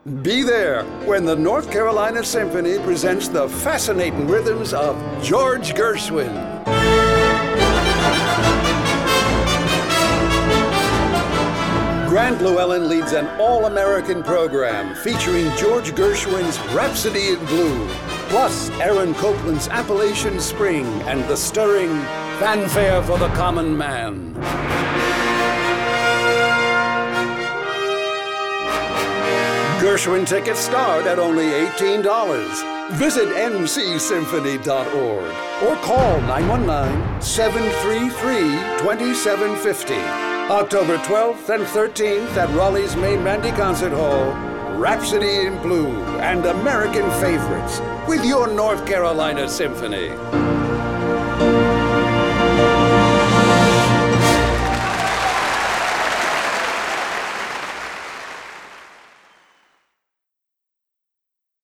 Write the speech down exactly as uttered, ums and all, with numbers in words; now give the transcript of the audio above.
Be there when the North Carolina Symphony presents the fascinating rhythms of George Gershwin. Grant Llewellyn leads an all-American program featuring George Gershwin's Rhapsody in Blue, plus Aaron Copland's Appalachian Spring and the stirring Fanfare for the Common Man. Gershwin tickets start at only eighteen dollars. Visit m c symphony dot org or call nine one nine, seven three three, two seven five zero. October twelfth and thirteenth at Raleigh's Main Mandy Concert Hall, Rhapsody in Blue and American Favorites with your North Carolina Symphony.